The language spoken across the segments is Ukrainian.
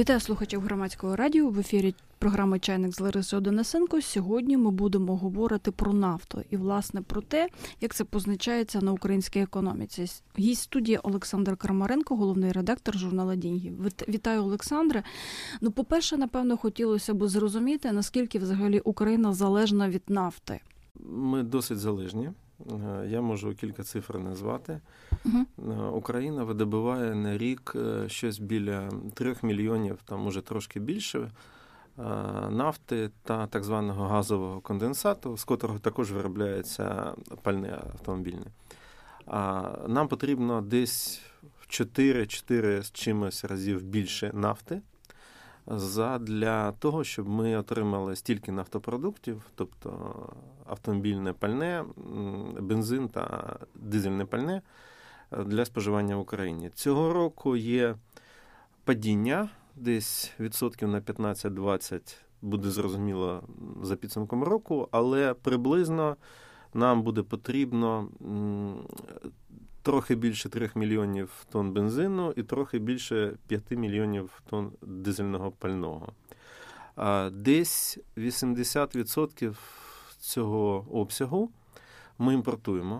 Вітаю слухачів Громадського радіо. В ефірі програми «Чайник» з Ларисою Денисенко. Сьогодні ми будемо говорити про нафту і, власне, про те, як це позначається на українській економіці. Гість студії Олександр Крамаренко, головний редактор журналу «Деньги». Вітаю, Олександре. По-перше, напевно, хотілося б зрозуміти, наскільки взагалі Україна залежна від нафти. Ми досить залежні. Я можу кілька цифр назвати. Україна видобуває на рік щось біля 3 мільйонів, там може трошки більше, нафти та так званого газового конденсату, з котрого також виробляється пальне автомобільне. Нам потрібно десь в 4 з чимось разів більше нафти для того, щоб ми отримали стільки нафтопродуктів, тобто автомобільне пальне, бензин та дизельне пальне для споживання в Україні. Цього року є падіння, десь відсотків на 15-20, буде зрозуміло за підсумком року, але приблизно нам буде потрібно трохи більше 3 мільйонів тонн бензину і трохи більше 5 мільйонів тонн дизельного пального. Десь 80% цього обсягу ми імпортуємо.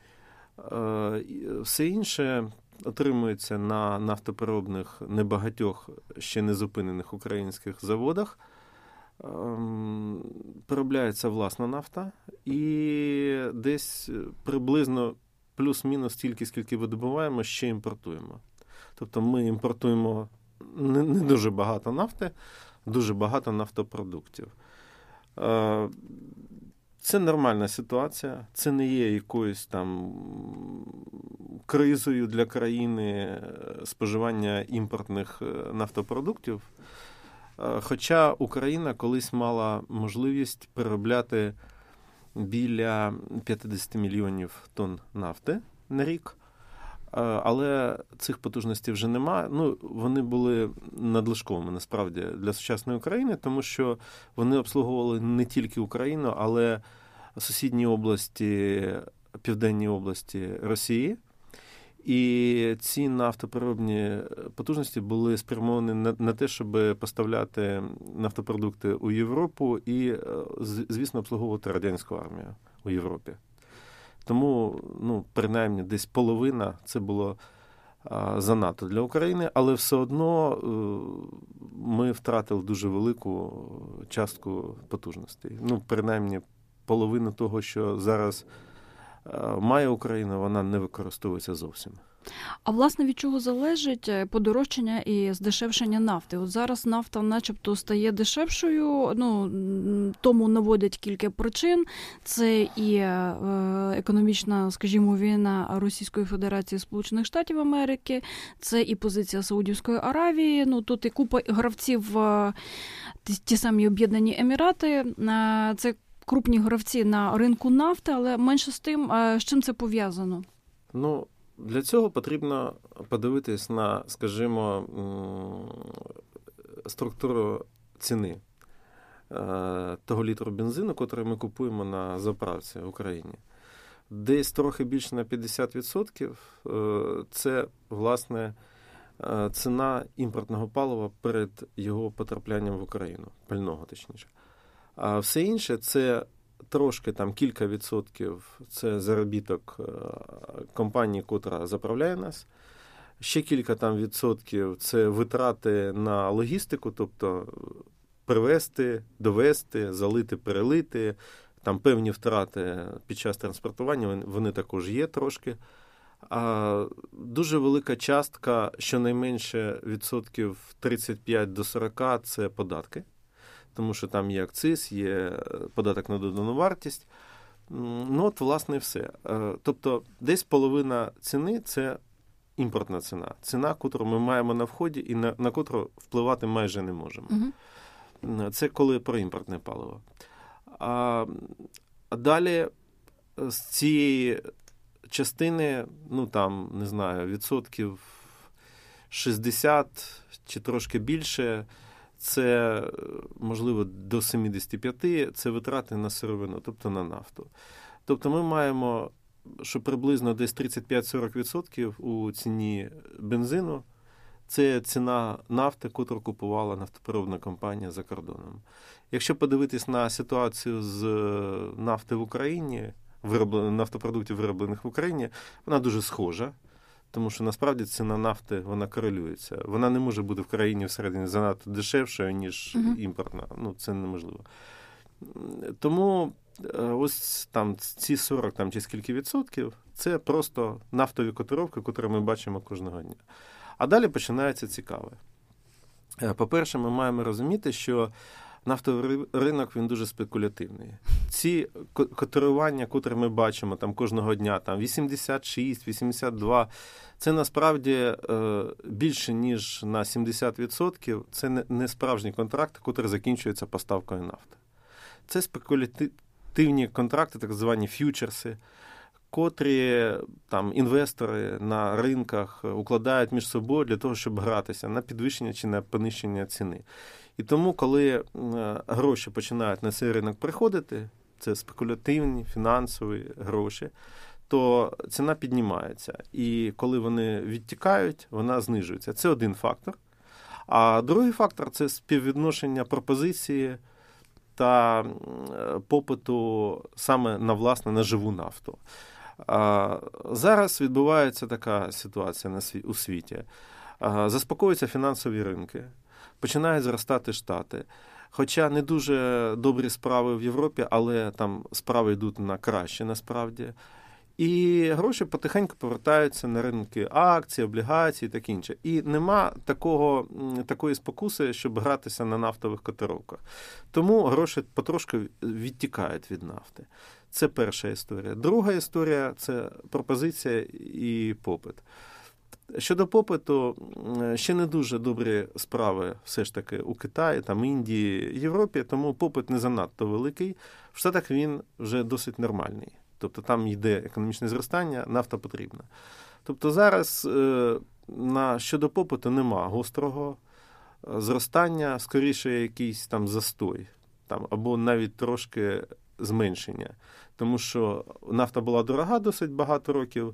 Все інше отримується на нафтопереробних небагатьох ще не зупинених українських заводах. Переробляється власна нафта і десь приблизно плюс-мінус стільки, скільки видобуваємо, ще імпортуємо. Тобто ми імпортуємо не дуже багато нафти, дуже багато нафтопродуктів. Це нормальна ситуація, це не є якоюсь там кризою для країни споживання імпортних нафтопродуктів. Хоча Україна колись мала можливість переробляти біля 50 мільйонів тонн нафти на рік, але цих потужностей вже немає. Вони були надлишковими, насправді, для сучасної України, тому що вони обслуговували не тільки Україну, але сусідні області, південні області Росії. І ці нафтопереробні потужності були спрямовані на те, щоб поставляти нафтопродукти у Європу і, звісно, обслуговувати радянську армію у Європі. Тому, принаймні, десь половина це було занадто для України, але все одно ми втратили дуже велику частку потужностей. Принаймні, половину того, що зараз має Україна, вона не використовується зовсім. А, власне, від чого залежить подорожчання і здешевшення нафти? От зараз нафта начебто стає дешевшою, тому наводять кілька причин. Це і економічна, скажімо, війна Російської Федерації і Сполучених Штатів Америки, це і позиція Саудівської Аравії, тут і купа гравців, ті самі Об'єднані Емірати, це крупні гравці на ринку нафти, але менше з тим, з чим це пов'язано? Для цього потрібно подивитись на, скажімо, структуру ціни того літру бензину, який ми купуємо на заправці в Україні. Десь трохи більше на 50% це, власне, ціна імпортного палива перед його потраплянням в Україну, пального точніше. А все інше – це трошки кілька відсотків – це заробіток компанії, котра заправляє нас. Ще кілька відсотків – це витрати на логістику, тобто привезти, довезти, залити, перелити. Певні втрати під час транспортування, вони також є трошки. А дуже велика частка, щонайменше відсотків 35 до 40 – це податки. Тому що там є акциз, є податок на додану вартість. Власне, і все. Тобто, десь половина ціни – це імпортна ціна. Ціна, яку ми маємо на вході і на котру впливати майже не можемо. Це коли про імпортне паливо. А далі з цієї частини, відсотків 60 чи трошки більше – це, можливо, до 75, це витрати на сировину, тобто на нафту. Тобто ми маємо, що приблизно десь 35-40% у ціні бензину це ціна нафти, котру купувала нафтопереробна компанія за кордоном. Якщо подивитись на ситуацію з нафти в Україні, нафтопродуктів, вироблених в Україні, вона дуже схожа, тому що насправді ціна нафти, вона корелюється. Вона не може бути в країні всередині занадто дешевшою, ніж імпортна. Це неможливо. Тому ось там ці 40 чи скільки відсотків, це просто нафтові котировки, які ми бачимо кожного дня. А далі починається цікаве. По-перше, ми маємо розуміти, що нафтовий ринок, він дуже спекулятивний. Ці котирування, котрі ми бачимо кожного дня, 86, 82, це насправді більше, ніж на 70%, це не справжні контракти, котрі закінчуються поставкою нафти. Це спекулятивні контракти, так звані ф'ючерси, котрі інвестори на ринках укладають між собою для того, щоб гратися на підвищення чи на понищення ціни. І тому, коли гроші починають на цей ринок приходити, це спекулятивні, фінансові гроші, то ціна піднімається. І коли вони відтікають, вона знижується. Це один фактор. А другий фактор – це співвідношення пропозиції та попиту саме на живу нафту. Зараз відбувається така ситуація у світі. Заспокоюються фінансові ринки, починають зростати Штати. Хоча не дуже добрі справи в Європі, але там справи йдуть на краще насправді. І гроші потихеньку повертаються на ринки акцій, облігацій і таке інше. І нема такої спокуси, щоб гратися на нафтових котировках. Тому гроші потрошку відтікають від нафти. Це перша історія. Друга історія – це пропозиція і попит. Щодо попиту, ще не дуже добрі справи все ж таки у Китаї, Індії, Європі, тому попит не занадто великий. В Штатах він вже досить нормальний. Тобто там йде економічне зростання, нафта потрібна. Тобто зараз щодо попиту нема гострого зростання, скоріше якийсь застой, або навіть трошки зменшення. Тому що нафта була дорога досить багато років,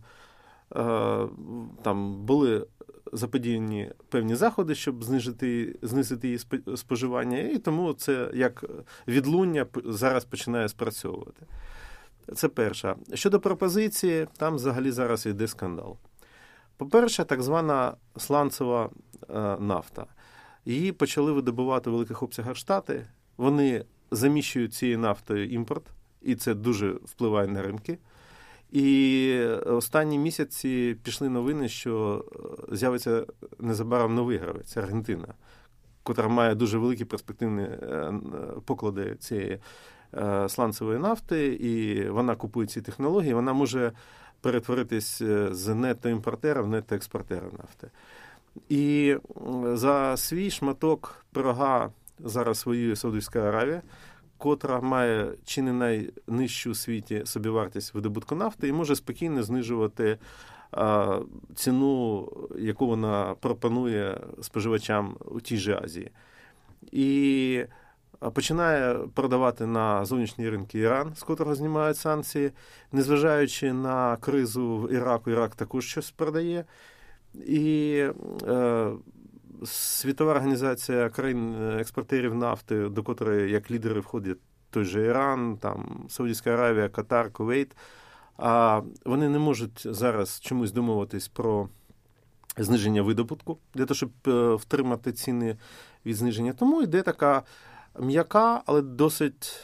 були заподіяні певні заходи, щоб знизити її споживання, і тому це як відлуння зараз починає спрацьовувати. Це перша. Щодо пропозиції, там взагалі зараз йде скандал. По-перше, так звана сланцева нафта. Її почали видобувати в великих обсягах Штати. Вони заміщують цією нафтою імпорт, і це дуже впливає на ринки. І останні місяці пішли новини, що з'явиться незабаром новий гравець – Аргентина, котра має дуже великі перспективні поклади цієї сланцевої нафти, і вона купує ці технології, вона може перетворитись з нетто-імпортера в нетто-експортера нафти. І за свій шматок пирога зараз воює Саудівська Аравія, котра має чи не найнижчу у світі собівартість видобутку нафти і може спокійно знижувати ціну, яку вона пропонує споживачам у тій же Азії. І починає продавати на зовнішні ринки Іран, з котрого знімають санкції, незважаючи на кризу в Іраку, Ірак також щось продає. І Світова організація країн-експортерів нафти, до котрої як лідери входять той же Іран, Саудівська Аравія, Катар, Кувейт, вони не можуть зараз чомусь домовитись про зниження видобутку, для того, щоб втримати ціни від зниження. Тому йде така м'яка, але досить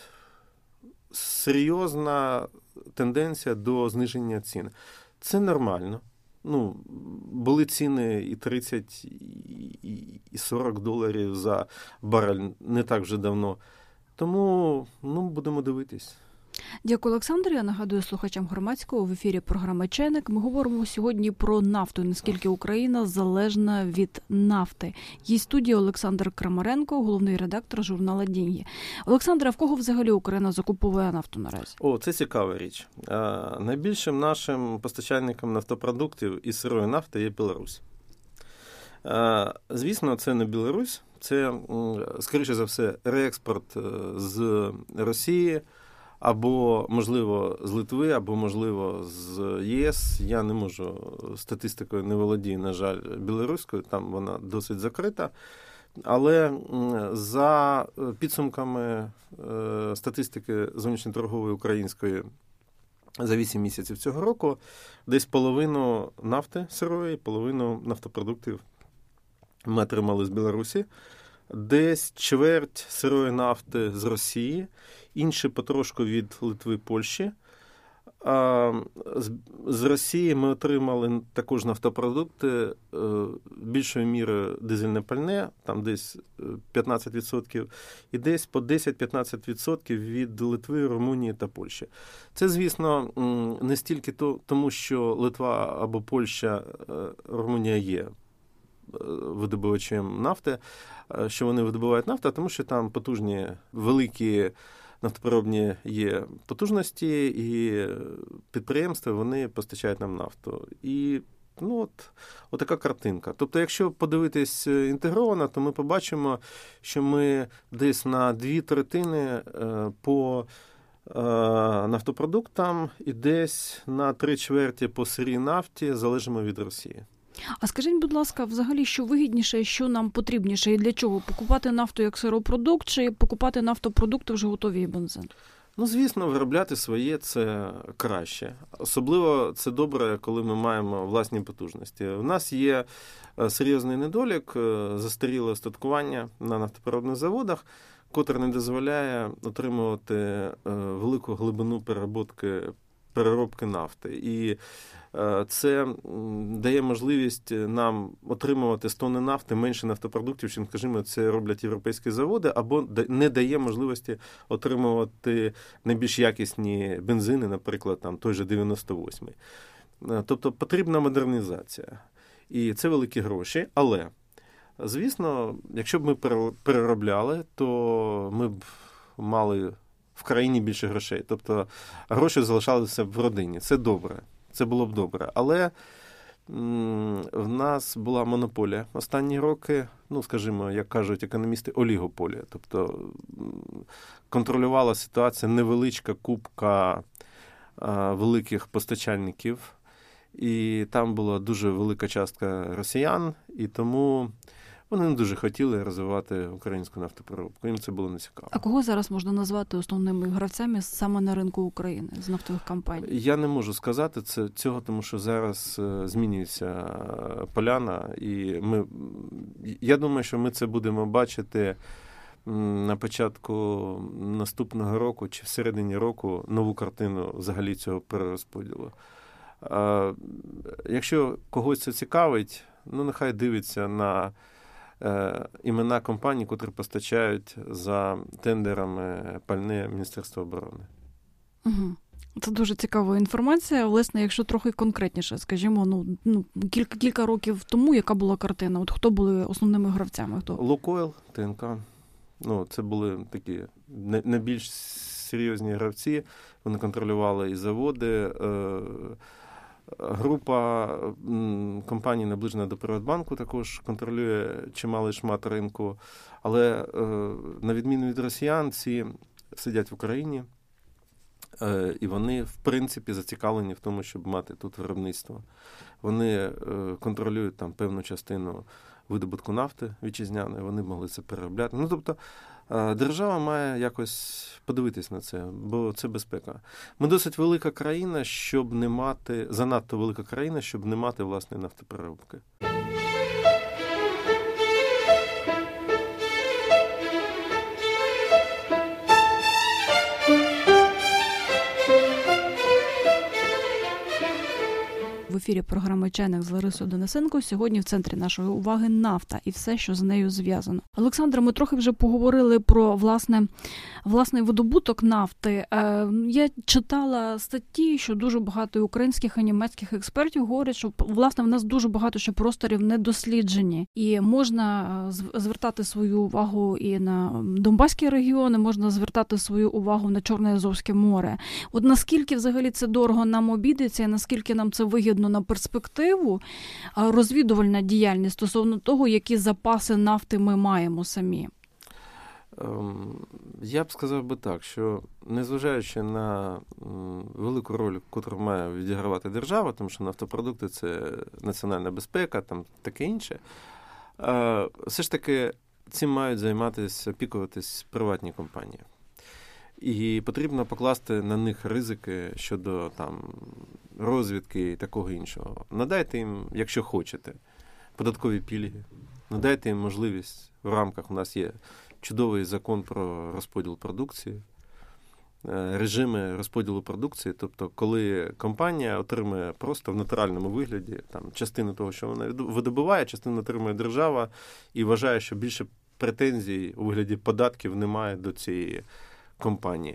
серйозна тенденція до зниження цін. Це нормально. Були ціни і 30, і 40 доларів за барель не так вже давно. Тому, будемо дивитись. Дякую, Олександр. Я нагадую слухачам Громадського, в ефірі програми «Чайник». Ми говоримо сьогодні про нафту, наскільки Україна залежна від нафти. Є студія Олександр Крамаренко, головний редактор журналу «Деньги». Олександр, а в кого взагалі Україна закуповує нафту наразі? Це цікава річ. Найбільшим нашим постачальником нафтопродуктів і сирої нафти є Білорусь. Звісно, це не Білорусь, це, скоріше за все, реекспорт з Росії, або, можливо, з Литви, або, можливо, з ЄС. Я не можу статистикою, не володію, на жаль, білоруською, там вона досить закрита. Але за підсумками статистики зовнішньоторгової української за 8 місяців цього року, десь половину нафти сирої, половину нафтопродуктів ми отримали з Білорусі, десь чверть сирої нафти з Росії, інше потрошку від Литви, Польщі. З Росії ми отримали також нафтопродукти, більшою мірою дизельне пальне, там десь 15%, і десь по 10-15% від Литви, Румунії та Польщі. Це, звісно, не стільки тому, що Литва або Польща, Румунія є видобувачем нафти, що вони видобувають нафту, а тому що там потужні, великі нафтопереробні є потужності, і підприємства, вони постачають нам нафту. І от така картинка. Тобто, якщо подивитись інтегровано, то ми побачимо, що ми десь на 2/3 по нафтопродуктам і десь на 3/4 по сирій нафті залежимо від Росії. А скажіть, будь ласка, взагалі, що вигідніше, що нам потрібніше і для чого? Покупати нафту як сиропродукт чи покупати нафтопродукти вже готові і бензин? Звісно, виробляти своє – це краще. Особливо це добре, коли ми маємо власні потужності. У нас є серйозний недолік, застаріле остаткування на нафтопереробних заводах, котре не дозволяє отримувати велику глибину переробки нафти. І це дає можливість нам отримувати з тонни нафти менше нафтопродуктів, чим, скажімо, це роблять європейські заводи, або не дає можливості отримувати найбільш якісні бензини, наприклад, там той же 98-й. Тобто потрібна модернізація. І це великі гроші, але, звісно, якщо б ми переробляли, то ми б мали в країні більше грошей. Тобто гроші залишалися в родині. Це добре. Це було б добре. Але в нас була монополія останні роки, скажімо, як кажуть економісти, олігополія. Тобто контролювала ситуація невеличка купка великих постачальників. І там була дуже велика частка росіян, і тому вони не дуже хотіли розвивати українську нафтопереробку. Їм це було нецікаво. А кого зараз можна назвати основними гравцями саме на ринку України з нафтових компаній? Я не можу сказати цього, тому що зараз змінюється поляна. І я думаю, що ми це будемо бачити на початку наступного року чи всередині року нову картину взагалі цього перерозподілу. Якщо когось це цікавить, нехай дивиться на імена компаній, котрі постачають за тендерами пальне Міністерства оборони. Угу. Це дуже цікава інформація. Власне, якщо трохи конкретніше, скажімо, кілька років тому, яка була картина? От хто були основними гравцями? Лукойл, ТНК. Це були такі найбільш серйозні гравці. Вони контролювали і заводи. Група компаній, наближена до Приватбанку, також контролює чималий шмат ринку. Але, на відміну від росіян, ці сидять в Україні, і вони, в принципі, зацікавлені в тому, щоб мати тут виробництво. Вони контролюють там певну частину видобутку нафти вітчизняної, вони могли це переробляти. Тобто, держава має якось подивитись на це, бо це безпека. Ми досить велика країна, щоб не мати, занадто велика країна, щоб не мати власної нафтопереробки. В ефірі програми «Чайник» з Ларисою Денисенко. Сьогодні в центрі нашої уваги нафта і все, що з нею зв'язано. Олександре, ми трохи вже поговорили про власний видобуток нафти. Я читала статті, що дуже багато і українських, і німецьких експертів говорять, що, власне, в нас дуже багато ще просторів недосліджені. І можна звертати свою увагу і на Донбаський регіон, і можна звертати свою увагу на Чорне Азовське море. От наскільки взагалі це дорого нам обійдеться, і наскільки нам це вигідно на перспективу, розвідувальна діяльність стосовно того, які запаси нафти ми маємо самі? Я б сказав би так, що незважаючи на велику роль, яку має відігравати держава, тому що нафтопродукти – це національна безпека, там таке інше, все ж таки цим мають займатися, опікуватись приватні компанії. І потрібно покласти на них ризики щодо там, розвідки і такого іншого. Надайте їм, якщо хочете, податкові пільги, надайте їм можливість в рамках, у нас є чудовий закон про розподіл продукції, режими розподілу продукції, тобто коли компанія отримує просто в натуральному вигляді там, частину того, що вона видобуває, частину отримує держава і вважає, що більше претензій у вигляді податків немає до цієї компанії.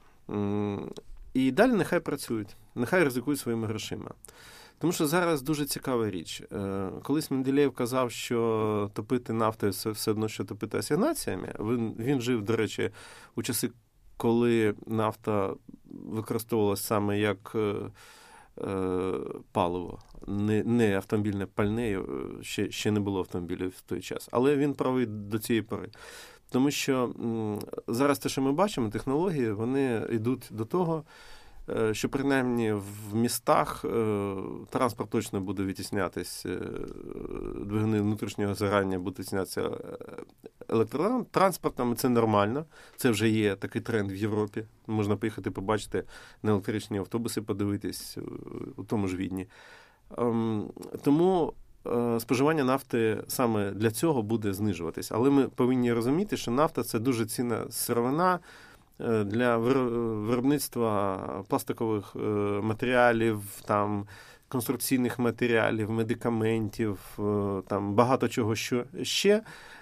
І далі нехай працюють, нехай ризикують своїми грошима. Тому що зараз дуже цікава річ. Колись Менделєєв казав, що топити нафтою – це все одно, що топити асигнаціями. Він жив, до речі, у часи, коли нафта використовувалася саме як паливо, не автомобільне пальне, ще не було автомобілів в той час. Але він правий до цієї пори. Тому що зараз те, що ми бачимо, технології, вони йдуть до того, що принаймні в містах транспорт точно буде витіснятись, двигуни внутрішнього згорання будуть витіснятися електротранспортом, і це нормально. Це вже є такий тренд в Європі. Можна поїхати побачити на електричні автобуси, подивитись у тому ж Відні. Тому споживання нафти саме для цього буде знижуватись. Але ми повинні розуміти, що нафта – це дуже цінна сировина для виробництва пластикових матеріалів, там, конструкційних матеріалів, медикаментів, там, багато чого ще.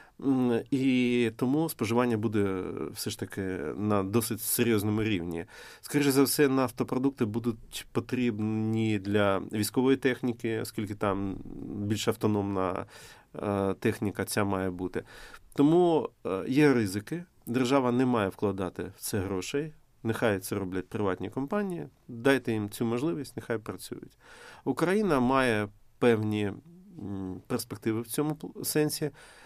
І тому споживання буде все ж таки на досить серйозному рівні. Скоріше за все, нафтопродукти будуть потрібні для військової техніки, оскільки там більш автономна техніка ця має бути. Тому є ризики. Держава не має вкладати в це грошей. Нехай це роблять приватні компанії. Дайте їм цю можливість, нехай працюють. Україна має певні перспективи в цьому сенсі.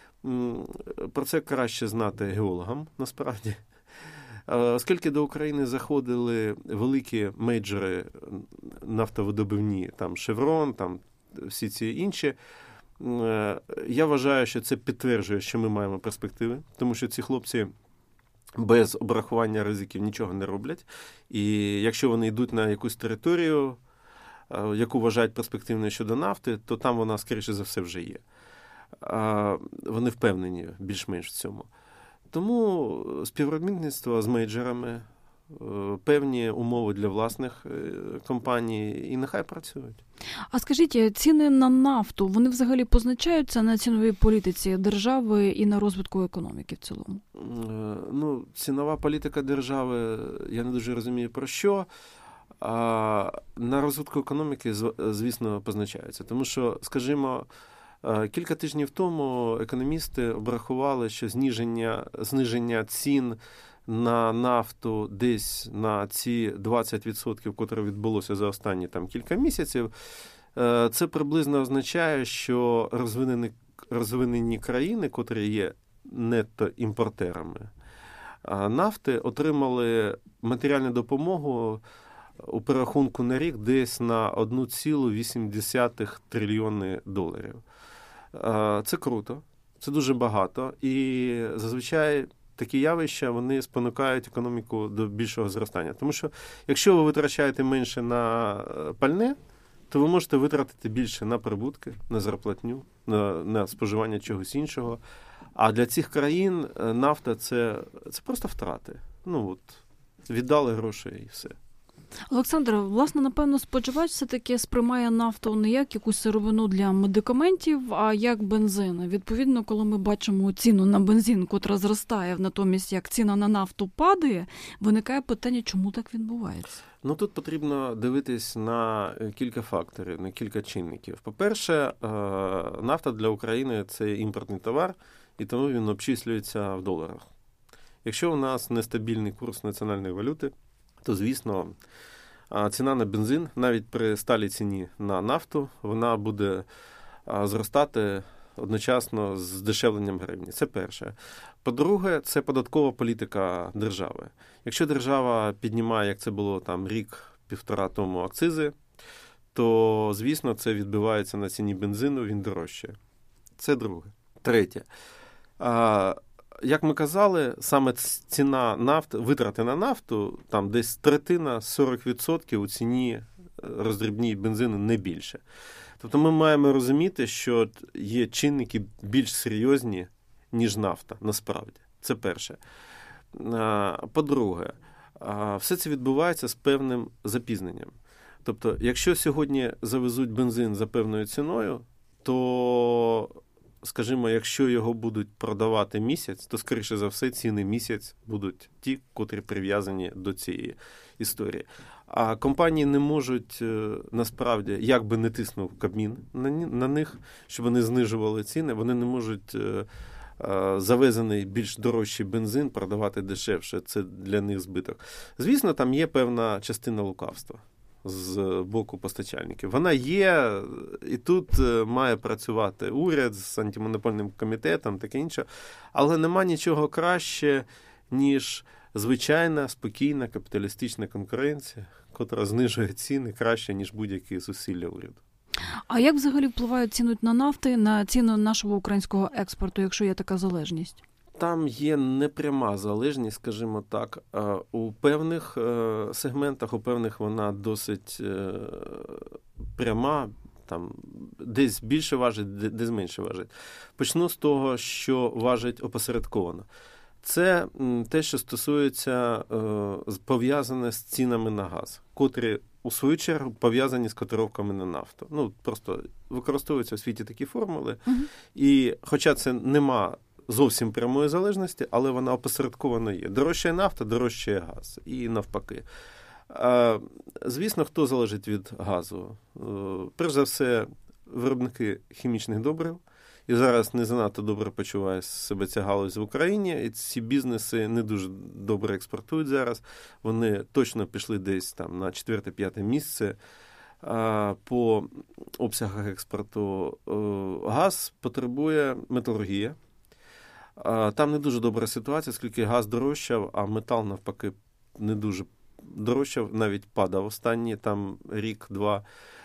Про це краще знати геологам, насправді. Оскільки до України заходили великі мейджори нафтовидобувні, там Шеврон, там всі ці інші, я вважаю, що це підтверджує, що ми маємо перспективи, тому що ці хлопці без обрахування ризиків нічого не роблять. І якщо вони йдуть на якусь територію, яку вважають перспективною щодо нафти, то там вона, скоріше за все, вже є. Вони впевнені більш-менш в цьому. Тому співробітництво з мейджорами, певні умови для власних компаній, і нехай працюють. А скажіть, ціни на нафту, вони взагалі позначаються на ціновій політиці держави і на розвитку економіки в цілому? Ну, цінова політика держави, я не дуже розумію про що. А на розвитку економіки, звісно, позначається. Тому що, скажімо, кілька тижнів тому економісти обрахували, що зниження цін на нафту десь на ці 20%, котре відбулося за останні там кілька місяців, це приблизно означає, що розвинені країни, котрі є нетто-імпортерами нафти, отримали матеріальну допомогу у перерахунку на рік десь на 1,8 трильйони доларів. Це круто, це дуже багато, і зазвичай такі явища, вони спонукають економіку до більшого зростання. Тому що, якщо ви витрачаєте менше на пальне, то ви можете витратити більше на прибутки, на зарплатню, на споживання чогось іншого. А для цих країн нафта – це просто втрати. Ну от, віддали гроші і все. Олександр, власне, напевно, споживач все-таки сприймає нафту не як якусь сировину для медикаментів, а як бензин. Відповідно, коли ми бачимо ціну на бензин, котра зростає, натомість як ціна на нафту падає, виникає питання, чому так відбувається? Ну, тут потрібно дивитись на кілька факторів, на кілька чинників. По-перше, нафта для України – це імпортний товар, і тому він обчислюється в доларах. Якщо у нас нестабільний курс національної валюти, то, звісно, ціна на бензин, навіть при сталій ціні на нафту, вона буде зростати одночасно з здешевленням гривні. Це перше. По-друге, це податкова політика держави. Якщо держава піднімає, як це було там рік-півтора тому, акцизи, то, звісно, це відбивається на ціні бензину, він дорожчає. Це друге. Третє. Як ми казали, саме ціна нафти, витрати на нафту, там десь третина, 40% у ціні роздрібній бензину, не більше. Тобто ми маємо розуміти, що є чинники більш серйозні, ніж нафта, насправді. Це перше. По-друге, все це відбувається з певним запізненням. Тобто, якщо сьогодні завезуть бензин за певною ціною, то, скажімо, якщо його будуть продавати місяць, то, скоріше за все, ціни місяць будуть ті, котрі прив'язані до цієї історії. А компанії не можуть, насправді, як би не тиснув Кабмін на них, щоб вони знижували ціни, вони не можуть завезений більш дорожчий бензин продавати дешевше. Це для них збиток. Звісно, там є певна частина лукавства з боку постачальників. Вона є, і тут має працювати уряд з антимонопольним комітетом, таке інше, але нема нічого краще, ніж звичайна, спокійна, капіталістична конкуренція, котра знижує ціни краще, ніж будь-які зусилля уряду. А як взагалі впливають ціни на нафти на ціну нашого українського експорту, якщо є така залежність? Там є непряма залежність, скажімо так. У певних сегментах, у певних вона досить пряма, там десь більше важить, десь менше важить. Почну з того, що важить опосередковано. Це те, що стосується пов'язане з цінами на газ, котрі, у свою чергу, пов'язані з котировками на нафту. Ну, просто використовуються у світі такі формули. І хоча це нема зовсім прямої залежності, але вона опосередковано є. Дорожчає нафта, дорожчає газ. І навпаки. Звісно, хто залежить від газу? Перш за все, виробники хімічних добрив. І зараз не занадто добре почуває себе ця галузь в Україні, і ці бізнеси не дуже добре експортують зараз. Вони точно пішли десь там на 4-5 місце по обсягах експорту. Газ потребує металургія. Там не дуже добра ситуація, оскільки газ дорожчав, а метал навпаки не дуже дорожчав, навіть падав останні там рік-два.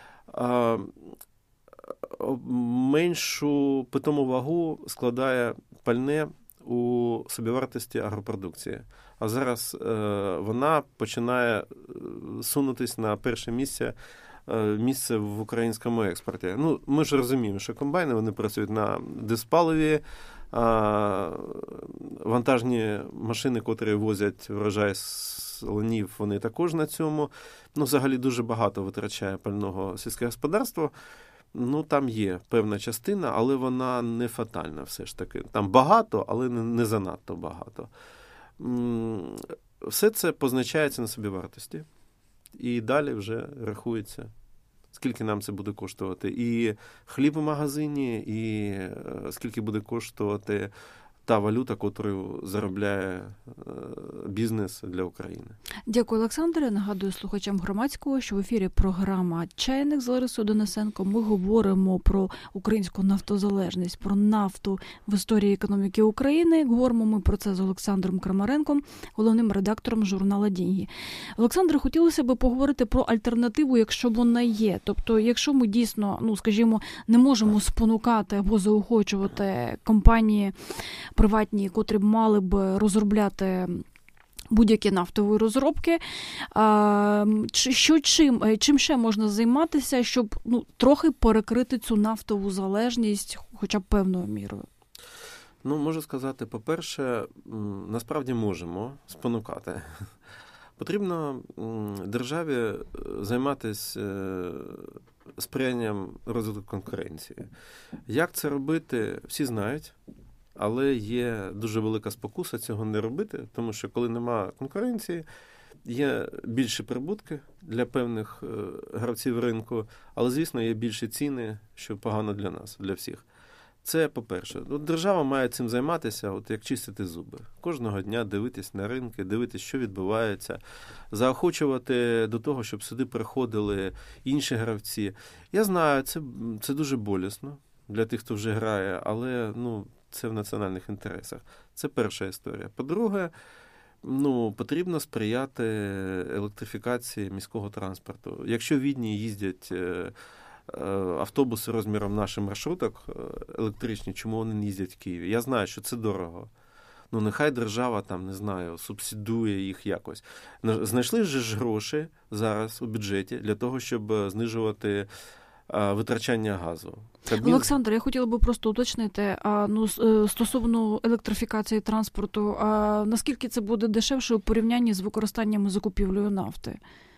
Меншу питому вагу складає пальне у собівартості агропродукції. А зараз вона починає сунутись на перше місце в українському експорті. Ну, ми ж розуміємо, що комбайни, вони працюють на диспаливі, вантажні машини, котрі возять врожай з ланів, вони також на цьому. Ну, взагалі дуже багато витрачає пального сільське господарство. Ну, там є певна частина, але вона не фатальна все ж таки. Там багато, але не занадто багато. Все це позначається на собівартості. І далі вже рахується, скільки нам це буде коштувати. І хліб у магазині, і скільки буде коштувати та валюта, яку заробляє бізнес для України. Дякую, Олександре. Нагадую слухачам Громадського, що в ефірі програма «Чайник» з Ларисою Денисенко. Ми говоримо про українську нафтозалежність, про нафту в історії економіки України. Говоримо ми про це з Олександром Крамаренком, головним редактором журналу «Деньги». Олександре, хотілося б поговорити про альтернативу, якщо вона є. Тобто, якщо ми дійсно, скажімо, не можемо спонукати або заохочувати компанії приватні, котрі б мали б розробляти будь-які нафтові розробки, чим ще можна займатися, щоб трохи перекрити цю нафтову залежність хоча б певною мірою? Ну, можу сказати, по-перше, насправді можемо спонукати. Потрібно державі займатися сприянням розвитку конкуренції. Як це робити, всі знають. Але є дуже велика спокуса цього не робити, тому що коли немає конкуренції, є більші прибутки для певних гравців ринку, але, звісно, є більші ціни, що погано для нас, для всіх. Це по-перше. Держава має цим займатися, як чистити зуби. Кожного дня дивитись на ринки, дивитись, що відбувається, заохочувати до того, щоб сюди приходили інші гравці. Я знаю, це дуже болісно. для тих, хто вже грає, але це в національних інтересах. Це перша історія. По-друге, потрібно сприяти електрифікації міського транспорту. Якщо в Відні їздять автобуси розміром наших маршруток електричні, чому вони не їздять в Києві? Я знаю, що це дорого. Нехай держава субсидує їх якось. Знайшли ж гроші зараз у бюджеті для того, щоб знижувати витрачання газу. Олександр, я хотіла би просто уточнити, стосовно електрифікації транспорту, наскільки це буде дешевше у порівнянні з використанням і закупівлею нафти?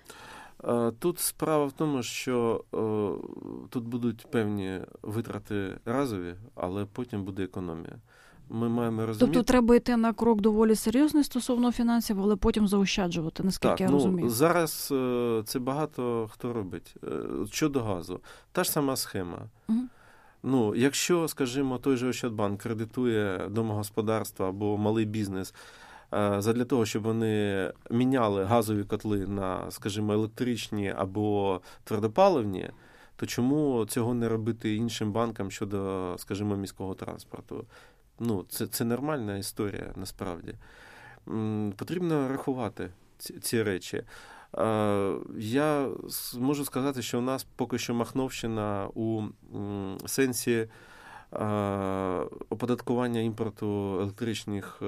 Тут справа в тому, що тут будуть певні витрати разові, але потім буде економія. Ми маємо розуміти... Тобто треба йти на крок доволі серйозний стосовно фінансів, але потім заощаджувати, наскільки я розумію. Зараз це багато хто робить. Щодо газу, та ж сама схема. Угу. Якщо, скажімо, той же Ощадбанк кредитує домогосподарства або малий бізнес задля того, щоб вони міняли газові котли на, скажімо, електричні або твердопаливні, то чому цього не робити іншим банкам щодо, скажімо, міського транспорту? Це нормальна історія, насправді. Потрібно рахувати ці речі. Я можу сказати, що у нас поки що махновщина у сенсі оподаткування імпорту електричних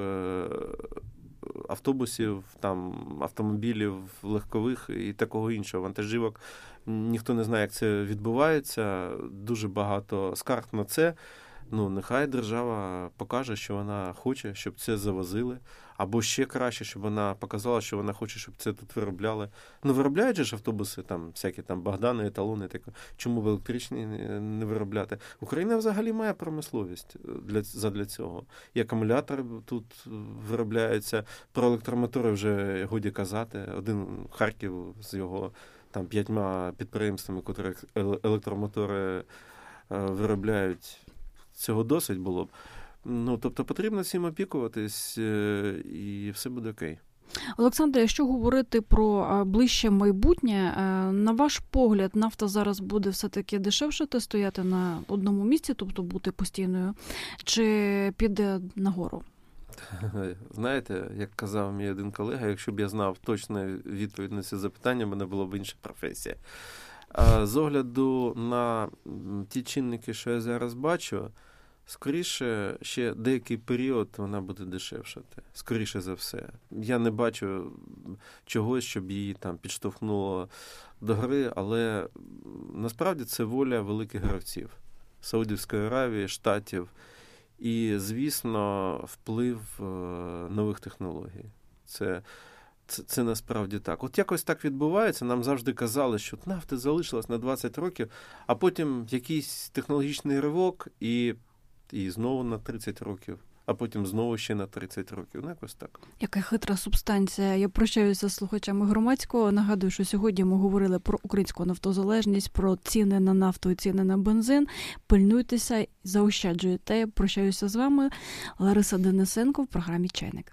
автобусів, автомобілів легкових і такого іншого, вантажівок. Ніхто не знає, як це відбувається. Дуже багато скарг на це. Нехай держава покаже, що вона хоче, щоб це завозили. Або ще краще, щоб вона показала, що вона хоче, щоб це тут виробляли. Виробляють же ж автобуси, всякі Богдани, еталони. Чому в електричні не виробляти? Україна взагалі має промисловість задля цього. І акумулятори тут виробляються. Про електромотори вже годі казати. Один Харків з його 5 підприємствами, котрі електромотори виробляють. Цього досить було б. Тобто потрібно цим опікуватись, і все буде окей. Олександр, якщо говорити про ближче майбутнє, на ваш погляд, нафта зараз буде все-таки дешевше стояти на одному місці, тобто бути постійною, чи піде нагору? Знаєте, як казав мій один колега, якщо б я знав точну відповідь на це запитання, в мене була б інша професія. З огляду на ті чинники, що я зараз бачу, скоріше, ще деякий період вона буде дешевшати. Скоріше за все. Я не бачу чогось, щоб її підштовхнуло до гри, але насправді це воля великих гравців. Саудівської Аравії, Штатів і, звісно, вплив нових технологій. Це насправді так. От якось так відбувається. Нам завжди казали, що нафти залишилось на 20 років, а потім якийсь технологічний ривок і знову на 30 років, а потім знову ще на 30 років. Якось так. Яка хитра субстанція. Я прощаюся з слухачами Громадського. Нагадую, що сьогодні ми говорили про українську нафтозалежність, про ціни на нафту і ціни на бензин. Пильнуйтеся, заощаджуйте. Прощаюся з вами. Лариса Денисенко в програмі «Чайник».